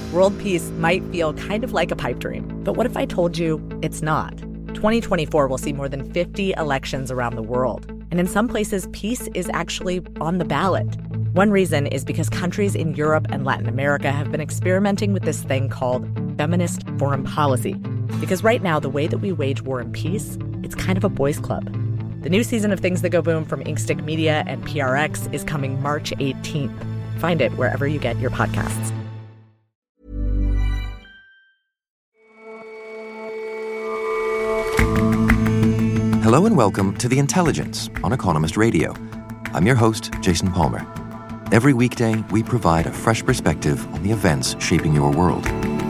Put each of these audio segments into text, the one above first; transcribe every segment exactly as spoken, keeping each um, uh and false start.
World peace might feel kind of like a pipe dream, but what if I told you it's not? twenty twenty-four will see more than fifty elections around the world, and in some places, peace is actually on the ballot. One reason is because countries in Europe and Latin America have been experimenting with this thing called feminist foreign policy. Because right now, the way that we wage war and peace, it's kind of a boys' club. The new season of Things That Go Boom from Inkstick Media and P R X is coming March eighteenth. Find it wherever you get your podcasts. Hello and welcome to The Intelligence on Economist Radio. I'm your host, Jason Palmer. Every weekday, we provide a fresh perspective on the events shaping your world.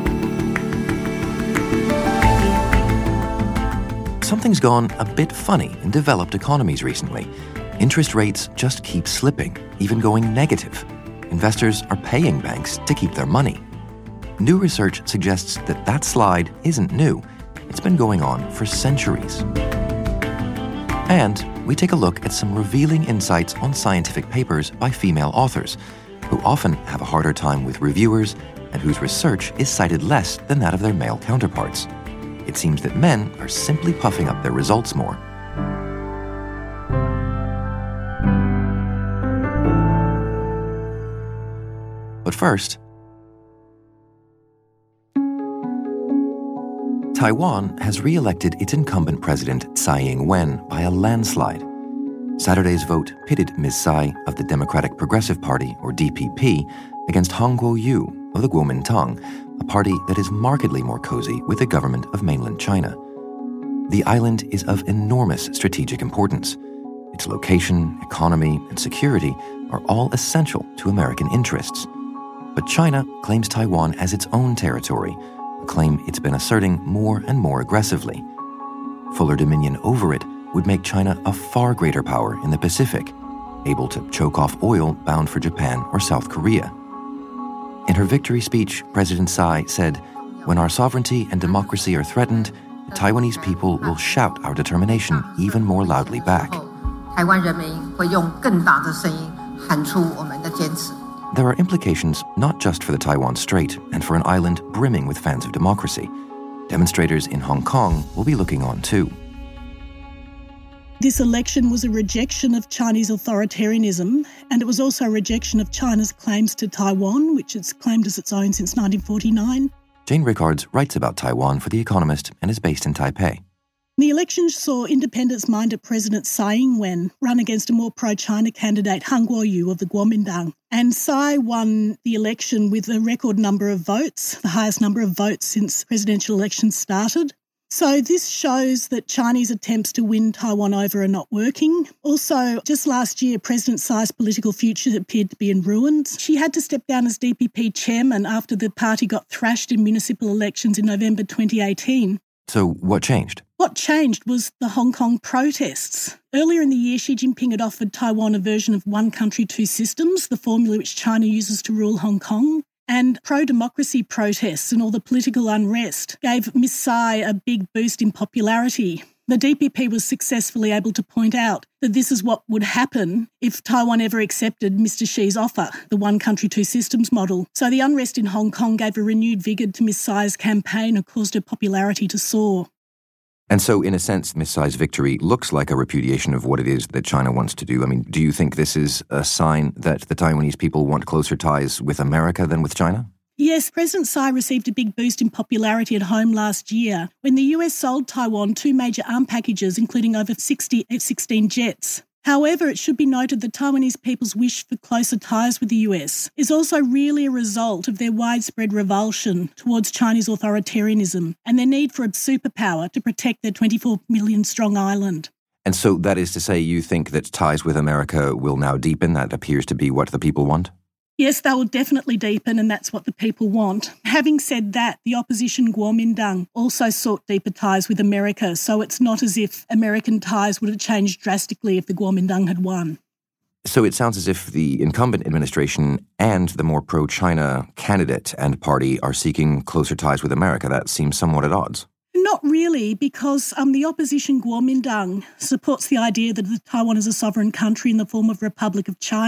Something's gone a bit funny in developed economies recently. Interest rates just keep slipping, even going negative. Investors are paying banks to keep their money. New research suggests that that slide isn't new. It's been going on for centuries. And we take a look at some revealing insights on scientific papers by female authors, who often have a harder time with reviewers and whose research is cited less than that of their male counterparts. It seems that men are simply puffing up their results more. But first, Taiwan has re-elected its incumbent president Tsai Ing-wen by a landslide. Saturday's vote pitted Miz Tsai of the Democratic Progressive Party, or D P P, against Han Kuo-yu of the Kuomintang, a party that is markedly more cozy with the government of mainland China. The island is of enormous strategic importance. Its location, economy, and security are all essential to American interests. But China claims Taiwan as its own territory, a claim it's been asserting more and more aggressively. Fuller dominion over it would make China a far greater power in the Pacific, able to choke off oil bound for Japan or South Korea. In her victory speech, President Tsai said, "When our sovereignty and democracy are threatened, the Taiwanese people will shout our determination even more loudly back." There are implications not just for the Taiwan Strait and for an island brimming with fans of democracy. Demonstrators in Hong Kong will be looking on too. This election was a rejection of Chinese authoritarianism, and it was also a rejection of China's claims to Taiwan, which it's claimed as its own since nineteen forty-nine. Jane Rickards writes about Taiwan for The Economist and is based in Taipei. The election saw independence-minded President Tsai Ing-wen run against a more pro-China candidate, Han Kuo-yu of the Kuomintang. And Tsai won the election with a record number of votes, the highest number of votes since presidential elections started. So this shows that Chinese attempts to win Taiwan over are not working. Also, just last year, President Tsai's political future appeared to be in ruins. She had to step down as D P P chairman after the party got thrashed in municipal elections in November twenty eighteen. So what changed? What changed was the Hong Kong protests. Earlier in the year, Xi Jinping had offered Taiwan a version of one country, two systems, the formula which China uses to rule Hong Kong. And pro-democracy protests and all the political unrest gave Miz Tsai a big boost in popularity. The D P P was successfully able to point out that this is what would happen if Taiwan ever accepted Mister Xi's offer, the one country, two systems model. So the unrest in Hong Kong gave a renewed vigour to Miz Tsai's campaign and caused her popularity to soar. And so, in a sense, Miz Tsai's victory looks like a repudiation of what it is that China wants to do. I mean, do you think this is a sign that the Taiwanese people want closer ties with America than with China? Yes, President Tsai received a big boost in popularity at home last year when the U S sold Taiwan two major arms packages, including over sixty F sixteen jets. However, it should be noted that Taiwanese people's wish for closer ties with the U S is also really a result of their widespread revulsion towards Chinese authoritarianism and their need for a superpower to protect their twenty-four million strong island. And so that is to say you think that ties with America will now deepen? That appears to be what the people want? Yes, they will definitely deepen, and that's what the people want. Having said that, the opposition Kuomintang also sought deeper ties with America, so it's not as if American ties would have changed drastically if the Kuomintang had won. So it sounds as if the incumbent administration and the more pro-China candidate and party are seeking closer ties with America. That seems somewhat at odds. Not really, because um, the opposition Kuomintang supports the idea that Taiwan is a sovereign country in the form of Republic of China.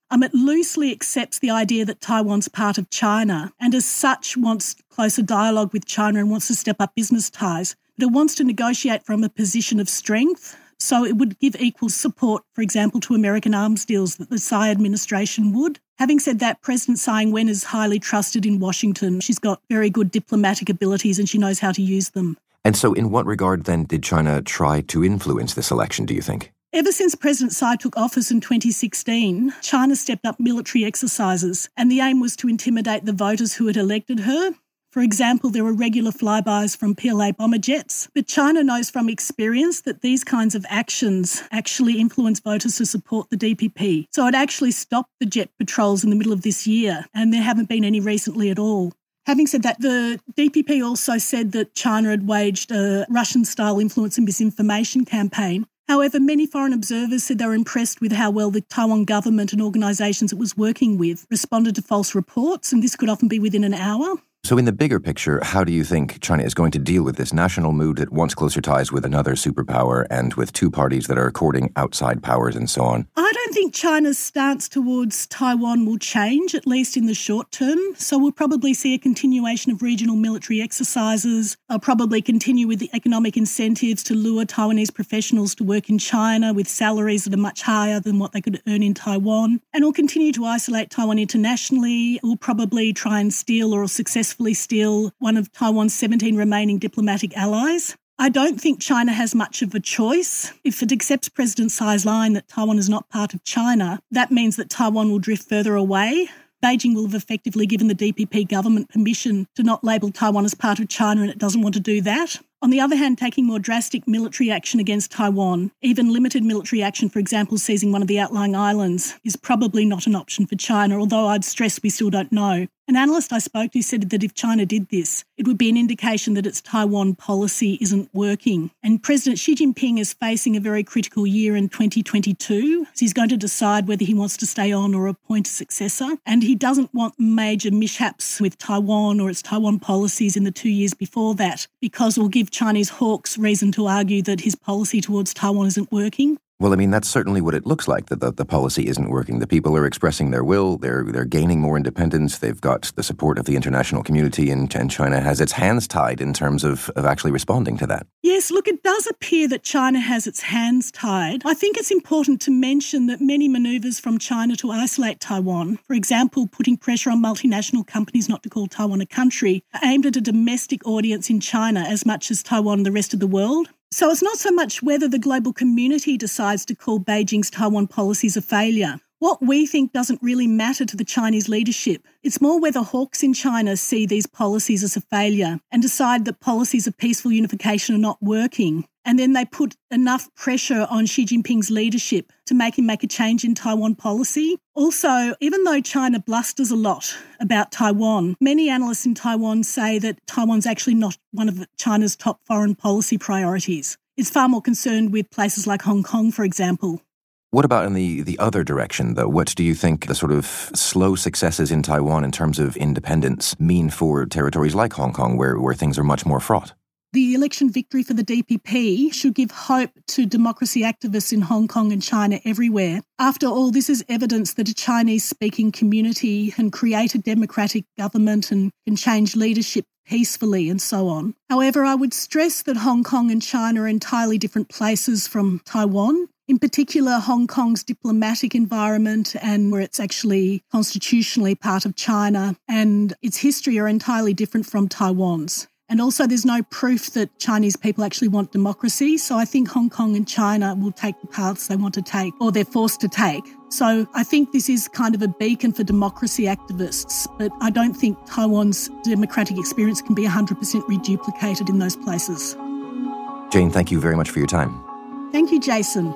Um, it loosely accepts the idea that Taiwan's part of China and as such wants closer dialogue with China and wants to step up business ties. But it wants to negotiate from a position of strength, so it would give equal support, for example, to American arms deals that the Tsai administration would. Having said that, President Tsai Ing-wen is highly trusted in Washington. She's got very good diplomatic abilities and she knows how to use them. And so in what regard then did China try to influence this election, do you think? Ever since President Tsai took office in twenty sixteen, China stepped up military exercises and the aim was to intimidate the voters who had elected her. For example, there were regular flybys from P L A bomber jets, but China knows from experience that these kinds of actions actually influence voters to support the D P P. So it actually stopped the jet patrols in the middle of this year, and there haven't been any recently at all. Having said that, the D P P also said that China had waged a Russian-style influence and misinformation campaign. However, many foreign observers said they were impressed with how well the Taiwan government and organisations it was working with responded to false reports, and this could often be within an hour. So in the bigger picture, how do you think China is going to deal with this national mood that wants closer ties with another superpower and with two parties that are courting outside powers and so on? I don't think China's stance towards Taiwan will change, at least in the short term. So we'll probably see a continuation of regional military exercises. They'll probably continue with the economic incentives to lure Taiwanese professionals to work in China with salaries that are much higher than what they could earn in Taiwan. And will continue to isolate Taiwan internationally. Will probably try and steal or successfully steal one of Taiwan's seventeen remaining diplomatic allies. I don't think China has much of a choice. If it accepts President Tsai's line that Taiwan is not part of China, that means that Taiwan will drift further away. Beijing will have effectively given the D P P government permission to not label Taiwan as part of China, and it doesn't want to do that. On the other hand, taking more drastic military action against Taiwan, even limited military action, for example, seizing one of the outlying islands, is probably not an option for China, although I'd stress we still don't know. An analyst I spoke to said that if China did this, it would be an indication that its Taiwan policy isn't working. And President Xi Jinping is facing a very critical year in twenty twenty-two. So he's going to decide whether he wants to stay on or appoint a successor. And he doesn't want major mishaps with Taiwan or its Taiwan policies in the two years before that, because it will give Chinese hawks reason to argue that his policy towards Taiwan isn't working. Well, I mean, that's certainly what it looks like, that the, the policy isn't working. The people are expressing their will, they're they're gaining more independence, they've got the support of the international community, and, and China has its hands tied in terms of, of actually responding to that. Yes, look, it does appear that China has its hands tied. I think it's important to mention that many manoeuvres from China to isolate Taiwan, for example, putting pressure on multinational companies not to call Taiwan a country, are aimed at a domestic audience in China as much as Taiwan and the rest of the world. So it's not so much whether the global community decides to call Beijing's Taiwan policies a failure. What we think doesn't really matter to the Chinese leadership. It's more whether hawks in China see these policies as a failure and decide that policies of peaceful unification are not working. And then they put enough pressure on Xi Jinping's leadership to make him make a change in Taiwan policy. Also, even though China blusters a lot about Taiwan, many analysts in Taiwan say that Taiwan's actually not one of China's top foreign policy priorities. It's far more concerned with places like Hong Kong, for example. What about in the, the other direction, though? What do you think the sort of slow successes in Taiwan in terms of independence mean for territories like Hong Kong, where, where things are much more fraught? The election victory for the D P P should give hope to democracy activists in Hong Kong and China everywhere. After all, this is evidence that a Chinese-speaking community can create a democratic government and can change leadership peacefully and so on. However, I would stress that Hong Kong and China are entirely different places from Taiwan. In particular, Hong Kong's diplomatic environment and where it's actually constitutionally part of China and its history are entirely different from Taiwan's. And also there's no proof that Chinese people actually want democracy. So I think Hong Kong and China will take the paths they want to take or they're forced to take. So I think this is kind of a beacon for democracy activists, but I don't think Taiwan's democratic experience can be one hundred percent reduplicated in those places. Jane, thank you very much for your time. Thank you, Jason.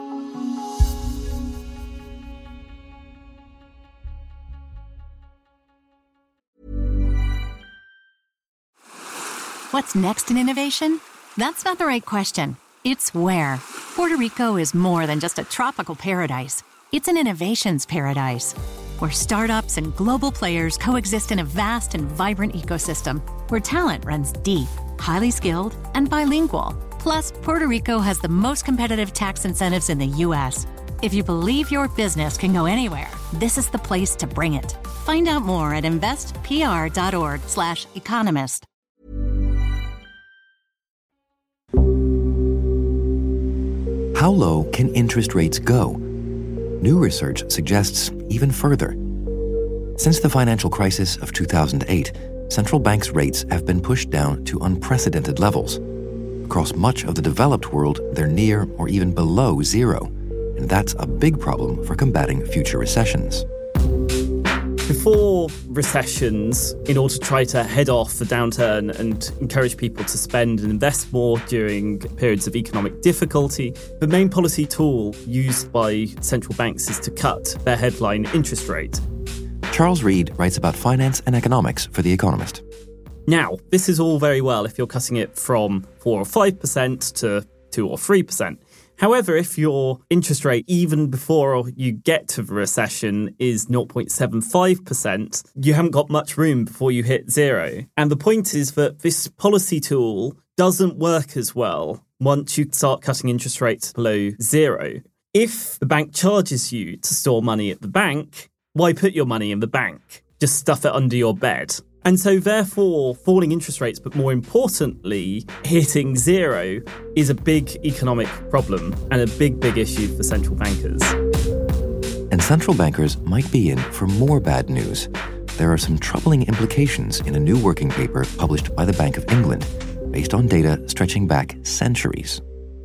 What's next in innovation? That's not the right question. It's where. Puerto Rico is more than just a tropical paradise. It's an innovations paradise, where startups and global players coexist in a vast and vibrant ecosystem, where talent runs deep, highly skilled, and bilingual. Plus, Puerto Rico has the most competitive tax incentives in the U S If you believe your business can go anywhere, this is the place to bring it. Find out more at investpr.org slash economist. How low can interest rates go? New research suggests even further. Since the financial crisis of two thousand eight, central banks' rates have been pushed down to unprecedented levels. Across much of the developed world, they're near or even below zero, and that's a big problem for combating future recessions. Before recessions, in order to try to head off the downturn and encourage people to spend and invest more during periods of economic difficulty, the main policy tool used by central banks is to cut their headline interest rate. Charles Reid writes about finance and economics for The Economist. Now, this is all very well if you're cutting it from four or five percent to two or three percent. However, if your interest rate, even before you get to the recession, is zero point seven five percent, you haven't got much room before you hit zero. And the point is that this policy tool doesn't work as well once you start cutting interest rates below zero. If the bank charges you to store money at the bank, why put your money in the bank? Just stuff it under your bed. And so therefore, falling interest rates, but more importantly, hitting zero is a big economic problem and a big, big issue for central bankers. And central bankers might be in for more bad news. There are some troubling implications in a new working paper published by the Bank of England, based on data stretching back centuries.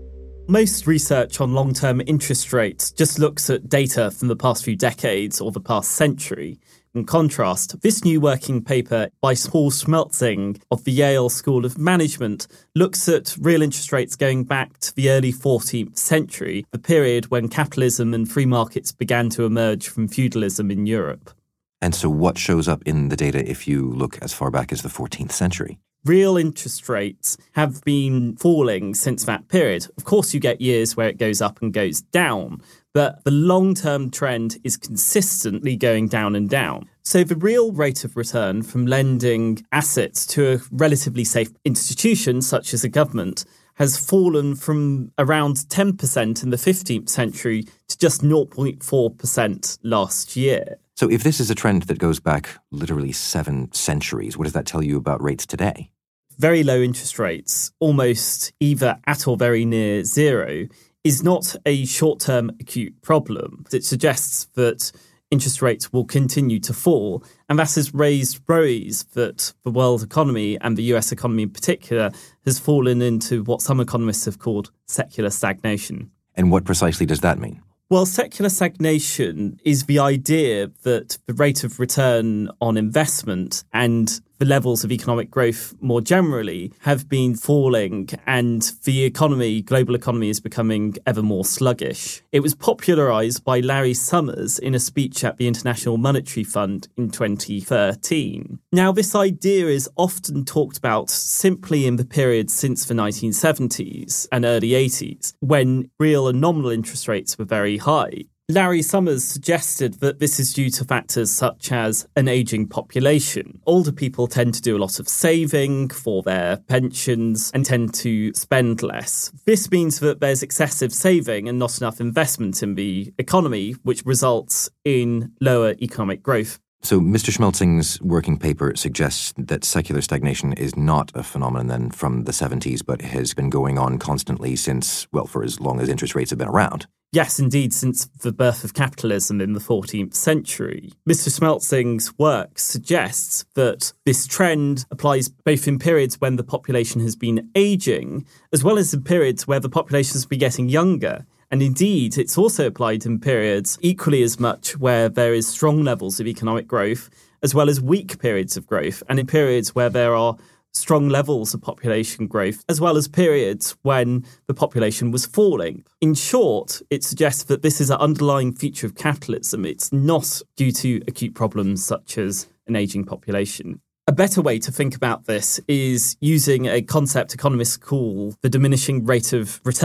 Most research on long-term interest rates just looks at data from the past few decades or the past century. In contrast, this new working paper by Paul Schmelzing of the Yale School of Management looks at real interest rates going back to the early fourteenth century, the period when capitalism and free markets began to emerge from feudalism in Europe. And so what shows up in the data if you look as far back as the fourteenth century? Real interest rates have been falling since that period. Of course, you get years where it goes up and goes down, but the long-term trend is consistently going down and down. So the real rate of return from lending assets to a relatively safe institution, such as a government, has fallen from around ten percent in the fifteenth century to just zero point four percent last year. So if this is a trend that goes back literally seven centuries, what does that tell you about rates today? Very low interest rates, almost either at or very near zero, is not a short-term acute problem. It suggests that interest rates will continue to fall, and that has raised worries that the world economy, and the U S economy in particular, has fallen into what some economists have called secular stagnation. And what precisely does that mean? Well, secular stagnation is the idea that the rate of return on investment and the levels of economic growth more generally have been falling, and the economy, global economy, is becoming ever more sluggish. It was popularised by Larry Summers in a speech at the International Monetary Fund in twenty thirteen. Now, this idea is often talked about simply in the period since the nineteen seventies and early eighties, when real and nominal interest rates were very high. Larry Summers suggested that this is due to factors such as an ageing population. Older people tend to do a lot of saving for their pensions and tend to spend less. This means that there's excessive saving and not enough investment in the economy, which results in lower economic growth. So Mister Schmelzing's working paper suggests that secular stagnation is not a phenomenon then from the seventies, but has been going on constantly since, well, for as long as interest rates have been around. Yes, indeed, since the birth of capitalism in the fourteenth century. Mister Schmelzing's work suggests that this trend applies both in periods when the population has been ageing, as well as in periods where the population has been getting younger. And indeed, it's also applied in periods equally as much where there is strong levels of economic growth, as well as weak periods of growth, and in periods where there are strong levels of population growth, as well as periods when the population was falling. In short, it suggests that this is an underlying feature of capitalism. It's not due to acute problems such as an ageing population. A better way to think about this is using a concept economists call the diminishing rate of return.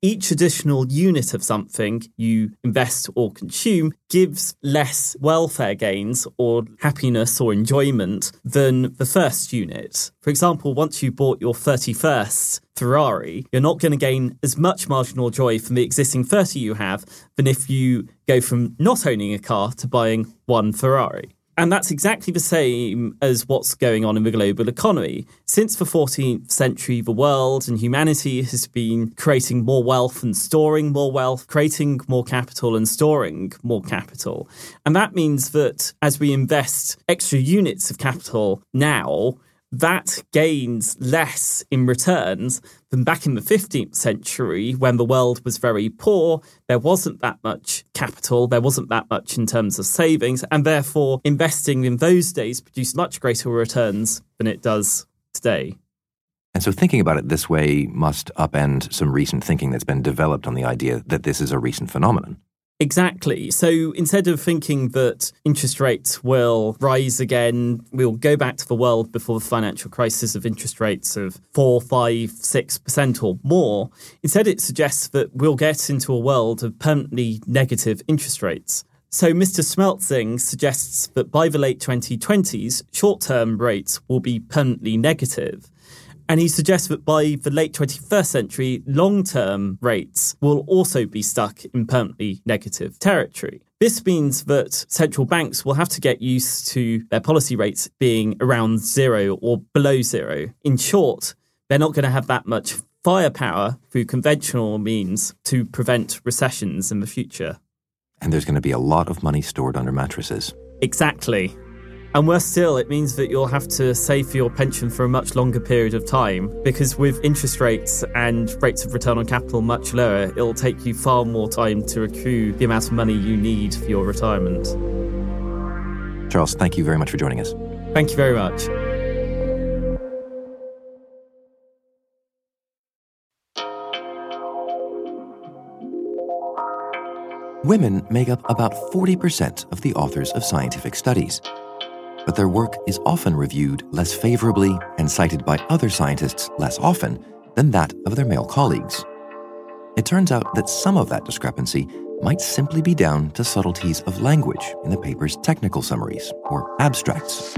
each additional unit of something you invest or consume gives less welfare gains or happiness or enjoyment than the first unit. For example, once you bought your thirty-first Ferrari, you're not going to gain as much marginal joy from the existing thirty you have than if you go from not owning a car to buying one Ferrari. And that's exactly the same as what's going on in the global economy. Since the fourteenth century, the world and humanity has been creating more wealth and storing more wealth, creating more capital and storing more capital. And that means that as we invest extra units of capital now, that gains less in returns than back in the fifteenth century when the world was very poor. There wasn't that much capital, there wasn't that much in terms of savings, and therefore investing in those days produced much greater returns than it does today. And so thinking about it this way must upend some recent thinking that's been developed on the idea that this is a recent phenomenon. Exactly. So instead of thinking that interest rates will rise again, we'll go back to the world before the financial crisis of interest rates of four, five, six percent or more. Instead, it suggests that we'll get into a world of permanently negative interest rates. So Mister Smeltzing suggests that by the late twenty twenties, short-term rates will be permanently negative. And he suggests that by the late twenty-first century, long-term rates will also be stuck in permanently negative territory. This means that central banks will have to get used to their policy rates being around zero or below zero. In short, they're not going to have that much firepower through conventional means to prevent recessions in the future. And there's going to be a lot of money stored under mattresses. Exactly. And worse still, it means that you'll have to save for your pension for a much longer period of time, because with interest rates and rates of return on capital much lower, it'll take you far more time to accrue the amount of money you need for your retirement. Charles, thank you very much for joining us. Thank you very much. Women make up about forty percent of the authors of scientific studies, but their work is often reviewed less favorably and cited by other scientists less often than that of their male colleagues. It turns out that some of that discrepancy might simply be down to subtleties of language in the paper's technical summaries, or abstracts.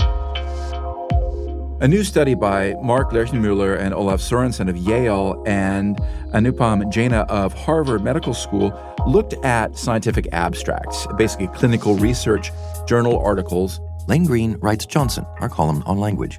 A new study by Mark Lerchenmüller and Olaf Sorensen of Yale and Anupam Jaina of Harvard Medical School looked at scientific abstracts, basically clinical research journal articles. Lane Green writes Johnson, our column on language.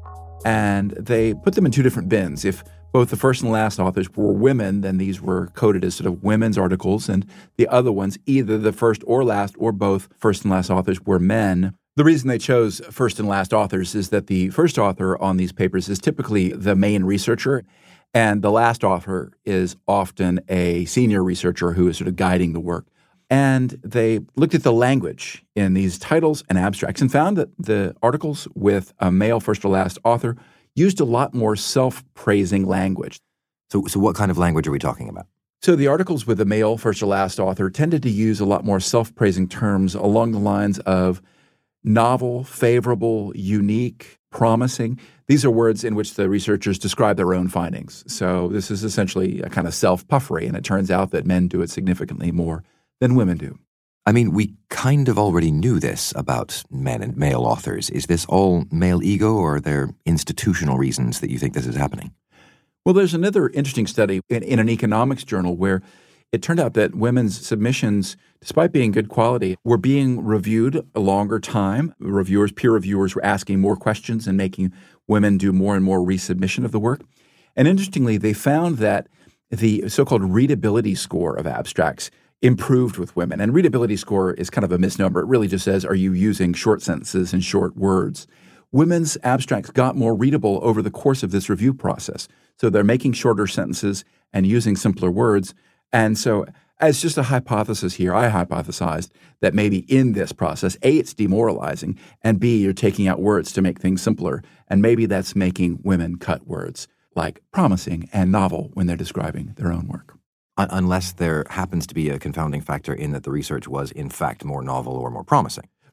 And they put them in two different bins. If both the first and last authors were women, then these were coded as sort of women's articles, and the other ones, either the first or last or both first and last authors were men. The reason they chose first and last authors is that the first author on these papers is typically the main researcher, and the last author is often a senior researcher who is sort of guiding the work. And they looked at the language in these titles and abstracts and found that the articles with a male first or last author used a lot more self-praising language. So, so what kind of language are we talking about? So the articles with a male first or last author tended to use a lot more self-praising terms along the lines of novel, favorable, unique, promising. These are words in which the researchers describe their own findings. So this is essentially a kind of self-puffery, and it turns out that men do it significantly more than women do. I mean, we kind of already knew this about men and male authors. Is this all male ego, or are there institutional reasons that you think this is happening? Well, there's another interesting study in, in an economics journal where it turned out that women's submissions, despite being good quality, were being reviewed a longer time. Reviewers, peer reviewers were asking more questions and making women do more and more resubmission of the work. And interestingly, they found that the so-called readability score of abstracts improved with women. And readability score is kind of a misnomer. It really just says, are you using short sentences and short words? Women's abstracts got more readable over the course of this review process. So they're making shorter sentences and using simpler words. And so as just a hypothesis here, I hypothesized that maybe in this process, A, it's demoralizing, and B, you're taking out words to make things simpler. And maybe that's making women cut words like promising and novel when they're describing their own work. Unless there happens to be a confounding factor in that the research was, in fact, more novel or more promising.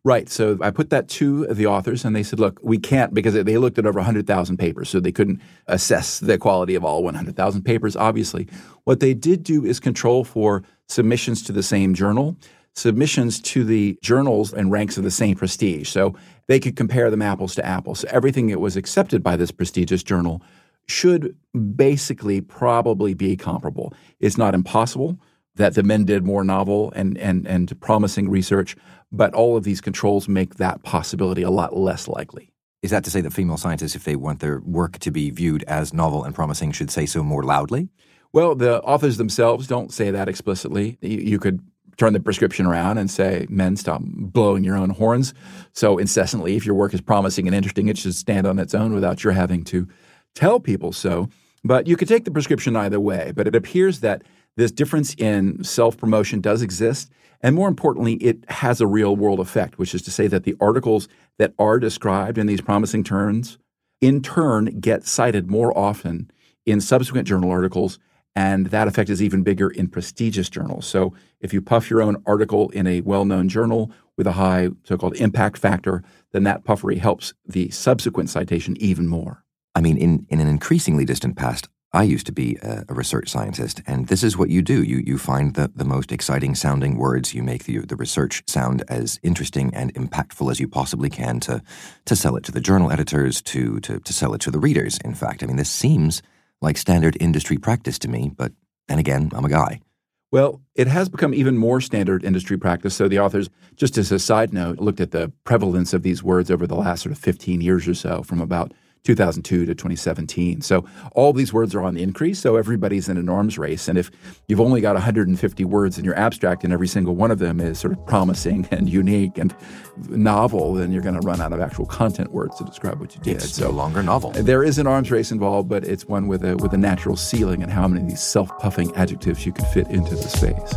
Right. So I put that to the authors, and they said, look, we can't, because they looked at over one hundred thousand papers, so they couldn't assess the quality of all one hundred thousand papers, obviously. What they did do is control for submissions to the same journal, submissions to the journals and ranks of the same prestige. So they could compare them apples to apples. So everything that was accepted by this prestigious journal should basically probably be comparable. It's not impossible that the men did more novel and, and, and promising research, but all of these controls make that possibility a lot less likely. Is that to say that female scientists, if they want their work to be viewed as novel and promising, should say so more loudly? Well, the authors themselves don't say that explicitly. You, you could turn the prescription around and say, men, stop blowing your own horns so incessantly. If your work is promising and interesting, it should stand on its own without your having to tell people so. But you could take the prescription either way. But it appears that this difference in self-promotion does exist. And more importantly, it has a real-world effect, which is to say that the articles that are described in these promising terms, in turn, get cited more often in subsequent journal articles, and that effect is even bigger in prestigious journals. So if you puff your own article in a well-known journal with a high so-called impact factor, then that puffery helps the subsequent citation even more. I mean, in, in an increasingly distant past, I used to be a, a research scientist, and this is what you do. You you find the, the most exciting sounding words. You make the, the research sound as interesting and impactful as you possibly can to to sell it to the journal editors, to, to, to sell it to the readers, in fact. I mean, this seems like standard industry practice to me, but then again, I'm a guy. Well, it has become even more standard industry practice. So the authors, just as a side note, looked at the prevalence of these words over the last sort of fifteen years or so, from about two thousand two to twenty seventeen. So all these words are on the increase, so everybody's in an arms race. And if you've only got one hundred fifty words in your abstract and every single one of them is sort of promising and unique and novel, then you're going to run out of actual content words to describe what you did. It's so no longer novel. There is an arms race involved, but it's one with a with a natural ceiling and how many of these self-puffing adjectives you can fit into the space.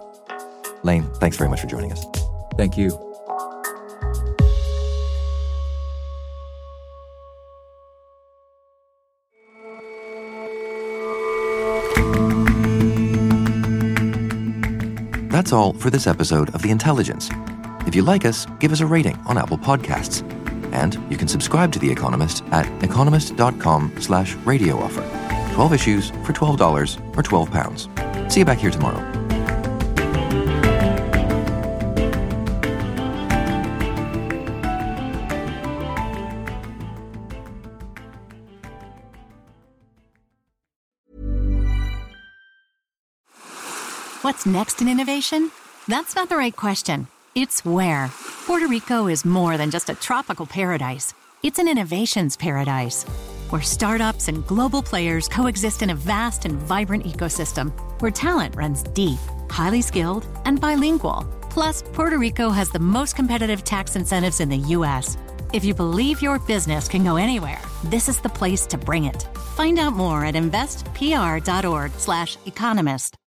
Lane, thanks very much for joining us. Thank you. That's all for this episode of The Intelligence. If you like us, give us a rating on Apple Podcasts. And you can subscribe to The Economist at economist.com slash radio offer. twelve issues for twelve dollars or twelve pounds. See you back here tomorrow. What's next in innovation? That's not the right question. It's where. Puerto Rico is more than just a tropical paradise. It's an innovations paradise, where startups and global players coexist in a vast and vibrant ecosystem, where talent runs deep, highly skilled, and bilingual. Plus, Puerto Rico has the most competitive tax incentives in the U S. If you believe your business can go anywhere, this is the place to bring it. Find out more at investpr.org slash economist.